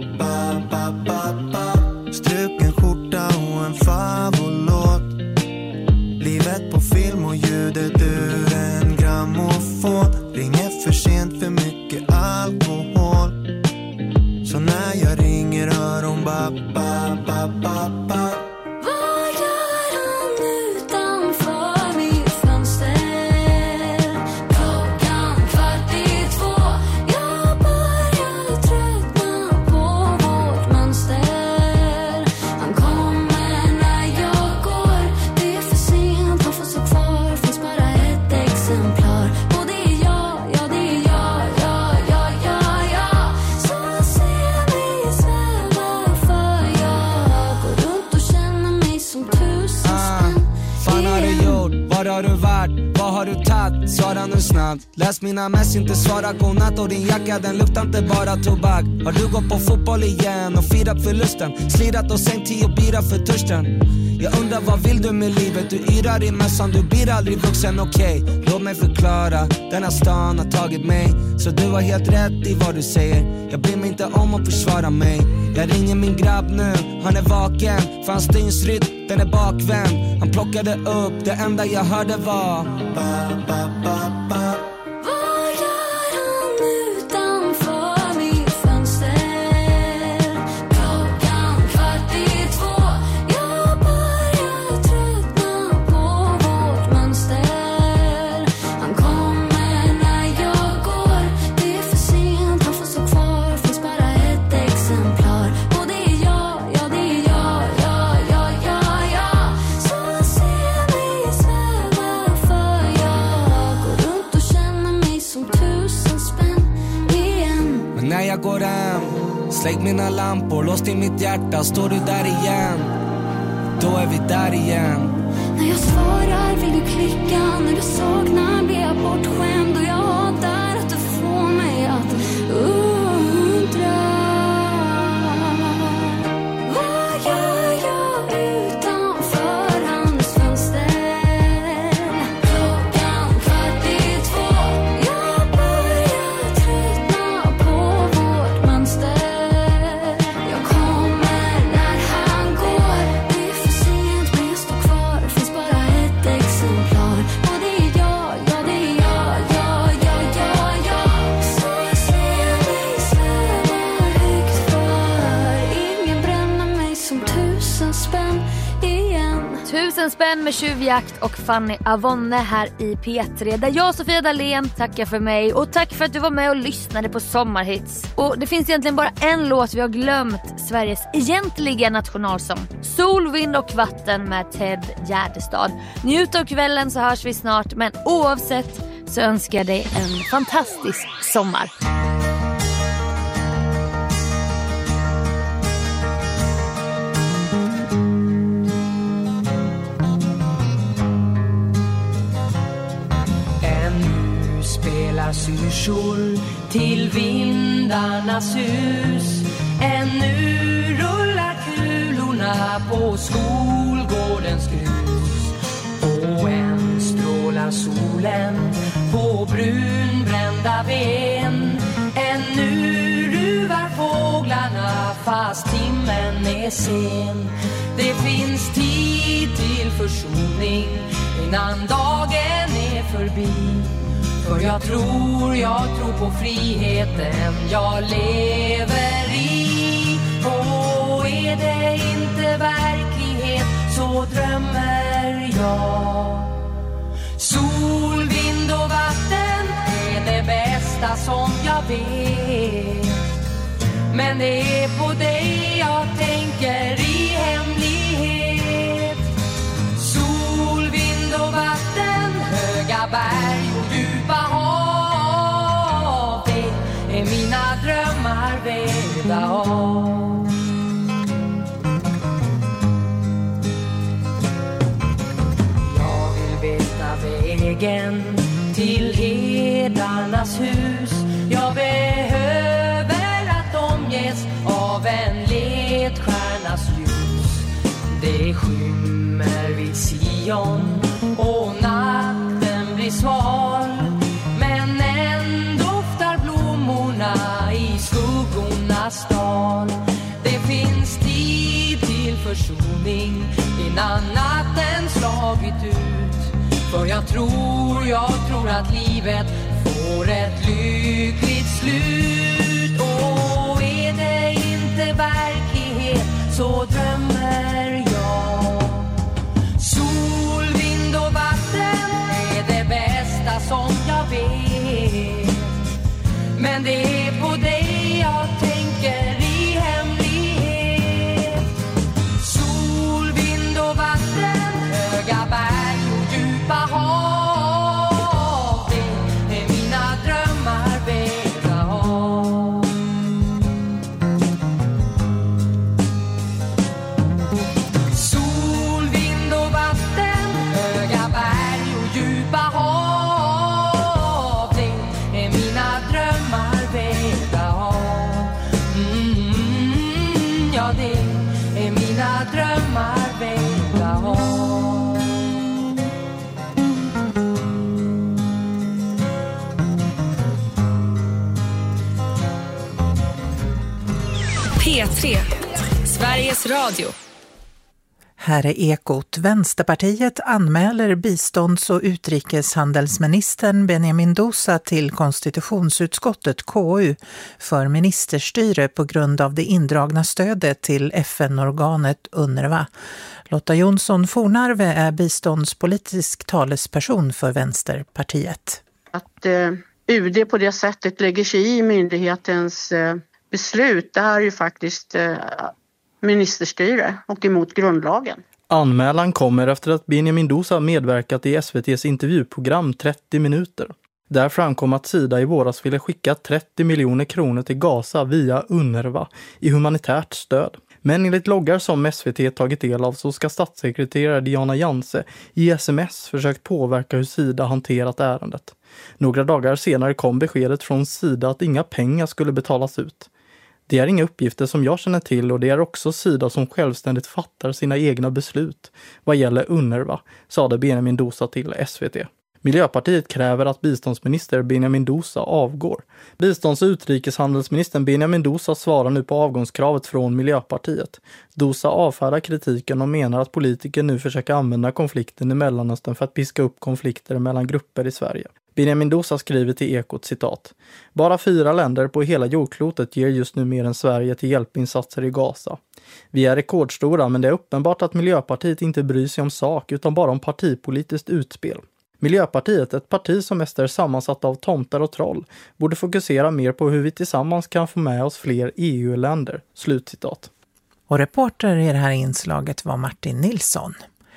Struken skjorta och en favolåt. Livet på film och ljudet ur en grammofon. Ringer för sent för mycket alkohol. Så när jag ringer hör hon ba. Vad gör han utanför mitt fönster? Klockan 42. Jag börjar tröttna på vårt mönster. Han kommer när jag går. Det är för sent, han får stå kvar. Finns bara ett exemplar. Och det är jag, ja det är jag. Så ser vi sväva för jag går runt och känner mig som 1000 spänn. Fan har du gjort? Var har du varit? Vad har du tagit? Svara nu snabbt. Läs mina mess, inte svara godnatt. Och din jacka, den luktar inte bara tobak. Har du gått på fotboll igen och firat förlusten? Slirat och sänkt 10 bira för törsten. Jag undrar vad vill du med livet? Du yrar i mässan, du blir aldrig vuxen, okej. Låt mig förklara, denna stan har tagit mig. Så du har helt rätt i vad du säger. Jag bryr mig inte om att försvara mig. Jag ringer min grabb nu, han är vaken. För hans dygnsrytm, den är bakvänd. Han plockade upp, det enda jag hörde var Vad gör han utanför mitt fönster? Klockan 42. Jag börjar tröttna på vårt mönster. Han kommer när jag går. Det är för sent, han får stå kvar. Finns bara ett exemplar. Och det är jag, ja det är jag. Så ser vi sväva för jag går runt och känner mig som 1000 spänn igen. Men när jag går hem, släck mina lampor, låst i mitt hjärta. Står du där igen, då är vi där igen. När jag svarar vill du klicka. När du saknar blir jag bortskämd. Och jag hatar att du får mig att undra. Vad gör jag utanför hans fönster? Klockan 42. Jag börjar tröttna på vårt mönster. Jag kommer när han går. Det är för sent men jag står kvar. Finns bara ett exemplar. Och det är jag, ja det är jag. Så ser vi sväva högt för. Ingen bränner mig som 1000 spänn igen. 1000 spänn med Tjuvjakt och Fanny Avonne här i P3 där jag, Sofia Dalén, tackar för mig och tack för att du var med och lyssnade på Sommarhits. Och det finns egentligen bara en låt vi har glömt, Sveriges egentliga nationalsång, Sol, vind och vatten med Ted Gärdestad. Njut av kvällen så hörs vi snart, men oavsett så önskar jag dig en fantastisk sommar. Ännu spelar syrsor till vindarnas hus. Ännu rullar kulorna på skolgårdens grus. Och än strålar solen på brunbrända ben. Ännu ruvar fåglarna fast timmen är sen. Det finns tid till försoning innan dagen är förbi. För jag tror på friheten jag lever i. Och är det inte inte verklighet så drömmer jag. Sol, vind och vatten är det bästa som jag vet. Men det är på dig jag tänker i hemlighet. Sol, vind och vatten, höga berg och djupa hav. Det är mina drömmar vävda av. Jag vill veta vägen till herdarnas hus. Jag behöver att omges av en ledstjärnas ljus. Det skymmer vid Sion och natten blir sval. Men än doftar blommorna i skuggornas dal. Det finns tid till försoning innan natten slagit ut. För jag tror att livet får ett lyckligt slut. Och är det inte verklighet så drömmer jag. Sol, vind och vatten är det bästa som jag vet. Men det är på dig jag tänker i hemlighet. Sol, vind och vatten, höga berg och djupa hav. Det är mina drömmar vävda av. Sol, vind och vatten, höga berg och djupa hav. Det är mina drömmar vävda av. Ja, det är mina drömmar vävda av. P3, Sveriges Radio. Här är Ekot. Vänsterpartiet anmäler bistånds- och utrikeshandelsministern Benjamin Dousa till konstitutionsutskottet KU för ministerstyre på grund av det indragna stödet till FN-organet UNRWA. Lotta Jonsson Fornarve är biståndspolitisk talesperson för Vänsterpartiet. Att UD på det sättet lägger sig i myndighetens beslut, det här är ju faktiskt ministerstyre och emot grundlagen. Anmälan kommer efter att Benjamin Dousa medverkat i SVT:s intervjuprogram 30 minuter. Där framkom att Sida i våras ville skicka 30 miljoner kronor till Gaza via UNRWA i humanitärt stöd. Men enligt loggar som SVT tagit del av så ska statssekreterare Diana Janse i SMS försökt påverka hur Sida hanterat ärendet. Några dagar senare kom beskedet från Sida att inga pengar skulle betalas ut. Det är inga uppgifter som jag känner till och det är också Sida som självständigt fattar sina egna beslut vad gäller UNRWA, sade Benjamin Dousa till SVT. Miljöpartiet kräver att biståndsminister Benjamin Dousa avgår. Bistånds- och utrikeshandelsministern Benjamin Dousa svarar nu på avgångskravet från Miljöpartiet. Dousa avfärdar kritiken och menar att politiker nu försöker använda konflikten i Mellanöstern för att piska upp konflikter mellan grupper i Sverige. Benjamin Dousa skriver till Ekot, citat: "Bara 4 länder på hela jordklotet ger just nu mer än Sverige till hjälpinsatser i Gaza. Vi är rekordstora, men det är uppenbart att Miljöpartiet inte bryr sig om sak utan bara om partipolitiskt utspel. Miljöpartiet, ett parti som mest är sammansatt av tomtar och troll, borde fokusera mer på hur vi tillsammans kan få med oss fler EU-länder." Slutcitat. Och reporter i det här inslaget var Martin Nilsson.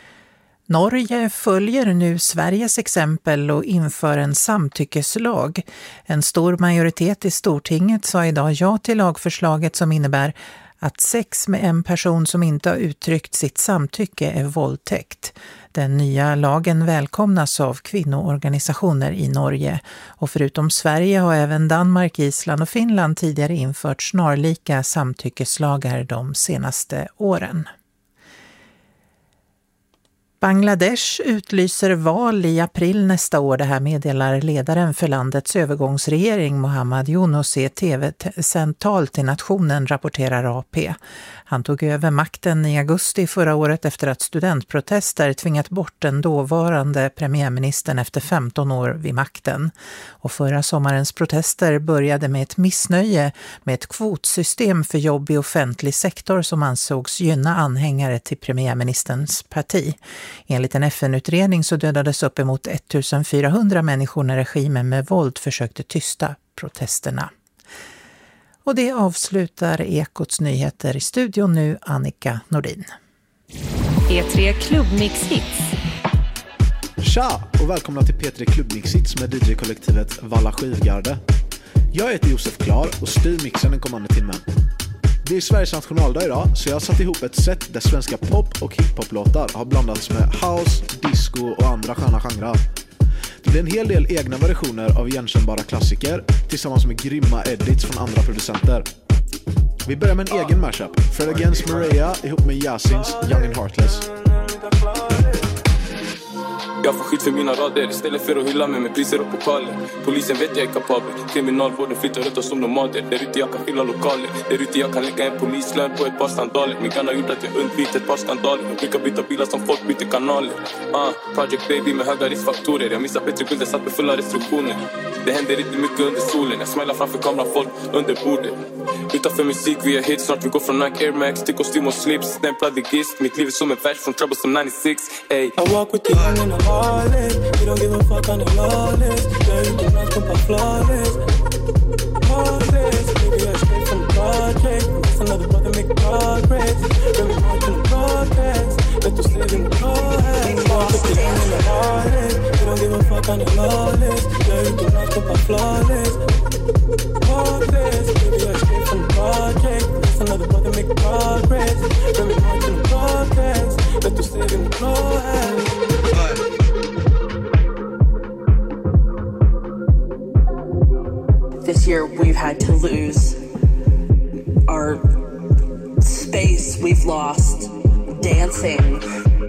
Norge följer nu Sveriges exempel och inför en samtyckeslag. En stor majoritet i Stortinget sa idag ja till lagförslaget som innebär att sex med en person som inte har uttryckt sitt samtycke är våldtäkt. Den nya lagen välkomnas av kvinnoorganisationer i Norge. Och förutom Sverige har även Danmark, Island och Finland tidigare infört snarlika samtyckeslagar de senaste åren. Bangladesh utlyser val i april nästa år. Det här meddelar ledaren för landets övergångsregering Mohammad Yunus i tv-sänt tal till nationen, rapporterar AP. Han tog över makten i augusti förra året efter att studentprotester tvingat bort den dåvarande premiärministern efter 15 år vid makten. Och förra sommarens protester började med ett missnöje med ett kvotsystem för jobb i offentlig sektor som ansågs gynna anhängare till premiärministerns parti. Enligt en FN-utredning så dödades uppemot 1400 människor när regimen med våld försökte tysta protesterna. Och det avslutar Ekots nyheter. I studion nu Annika Nordin. P3 Klubbmix-hits. Tja och välkomna till P3 Klubbmix-hits med DJ-kollektivet Valla Skivgarde. Jag heter Josef Klar och styr mixen den kommande timmen. Det är Sveriges nationaldag idag så jag har satt ihop ett set där svenska pop- och hiphop-låtar har blandats med house, disco och andra sköna genrer. Det blir en hel del egna versioner av igenkännbara klassiker tillsammans med grymma edits från andra producenter. Vi börjar med en egen mashup, Fred Against Mariah ihop med Yasins Young and Heartless. Jag får skit för mina rader istället för att hylla mig med priser och pokaler. Polisen vet jag är kapabel. Kriminalvården flyttar runt oss som nomader. Där ute jag kan fylla lokaler. Där ute jag kan lägga en polislön på ett par sandaler. Min kan ha gjort att jag undvikit ett par skandaler. Jag brukar byta bilar som folk byter kanaler. Project Baby med höga riskfaktorer. Jag missar bättre bilder satt med fulla restriktioner. Det händer inte mycket under solen. Jag smilar framför kameran, folk under bordet. Utanför musik vi är hit. Snart vi går från Nike Air Max till kostym och slips. Stämplade gist. Mitt liv är som en vers från Troublesome 96. Ey. I walk with the young and the heartless. You don't give a fuck on the lawless. Yeah, you can not come flawless. Heartless. Baby, I straight from the project. That's another brother make progress. Then we march in the progress. Let you sit in the progress. Walk with the young and the heartless. You don't give a fuck on the lawless. Yeah, you can not come flawless. Heartless. Baby, I straight from the project. That's another brother make progress. Then we march in the progress. Let you sit in the progress. This year we've had to lose our space, we've lost dancing.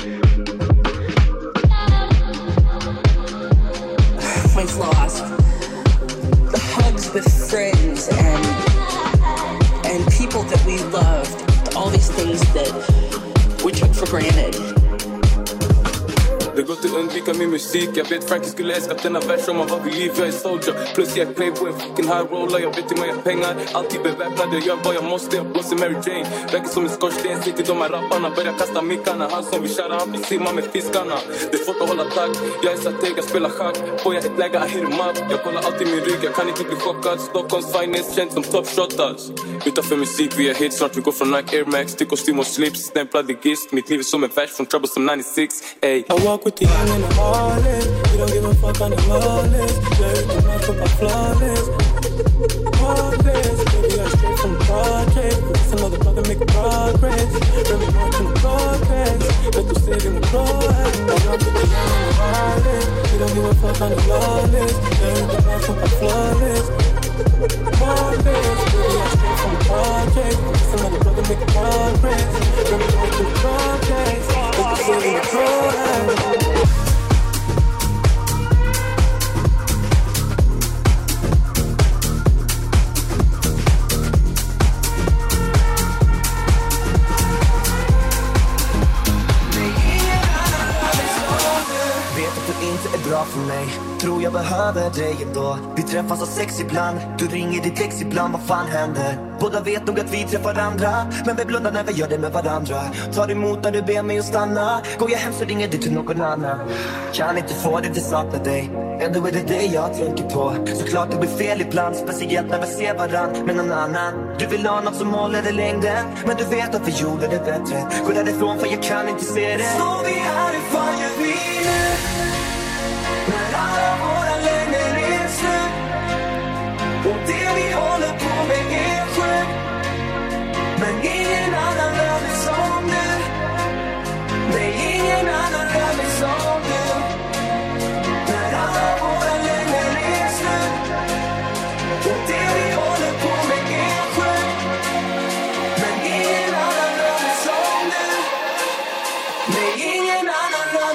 We've lost the hugs with friends and people that we loved, all these things that we took for granted. Det går till undvika min musik. Jag vet Frankie skulle älska denna vers om man var vid liv. Jag är soldier, plus jag är playboy, en fucking high roller. Jag vet hur man gör pengar, alltid beväpnad. Jag gör vad jag måste, jag blåser Mary Jane. Räcker som en skorsten, sitter de här rapparna. Börjar kasta mickarna, han som vill köra, han vill simma med fiskarna. Det är svårt att hålla takt, jag är strateg, jag spelar schack. Får jag ett läge, I hit em up. Jag kollar alltid min rygg, jag kan inte bli chockad. Stockholms finest, känd som top shotters. Utanför musik, vi är hit. Snart vi går från Nike Air Max till kostym och slips. Stämplade gist, mitt liv är som en vers från Troublesome 96. Ey. I walk with the young and the heartless. You don't give a fuck on the lawless. Yeah, you can not come flawless. Heartless. Baby, I straight from the project. That's another brother make progress. Then we march in the progress. Let you sit in the progress. I walk with the young and the heartless. You don't give a fuck on the lawless. Yeah, you can not come flawless. Heartless. Baby, I straight from the project. That's another brother make progress. Then we march in the progress. Let you sit in the progress. Bra för mig, tror jag behöver dig ändå. Vi träffas av sex ibland, du ringer ditt ex ibland, vad fan händer? Båda vet nog att vi träffar andra, men vi blundar när vi gör det med varandra. Tar emot när du ber mig att stanna, går jag hem så ringer du till någon annan. Kan inte få det till sakna dig, ändå är det dig jag tänker på. Såklart det blir fel ibland, speciellt när vi ser varann med någon annan. Du vill ha något som håller i längden, men du vet att vi gjorde det bättre. Gå därifrån för jag kan inte se det. Så vi är i fan gör vi nu. När alla våra lögner är slut och det vi håller på med är sjukt. Men ingen annan rör mig som du. Nej, ingen annan rör mig som du. När alla våra lögner är slut och det vi håller på med är sjukt. Men ingen annan rör mig som du. Nej, ingen annan rör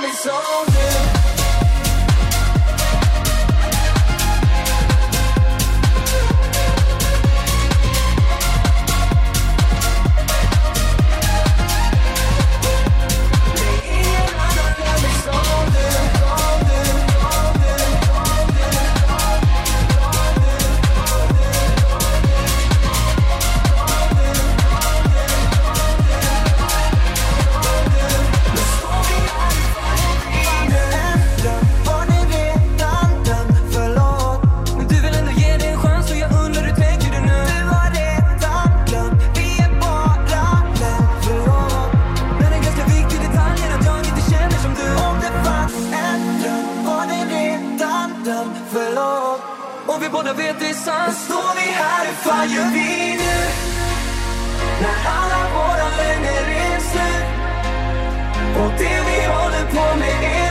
och vi båda vet det är sant. Står vi här, hur fan gör vi nu? När alla våra lögner är slut och det vi håller på med är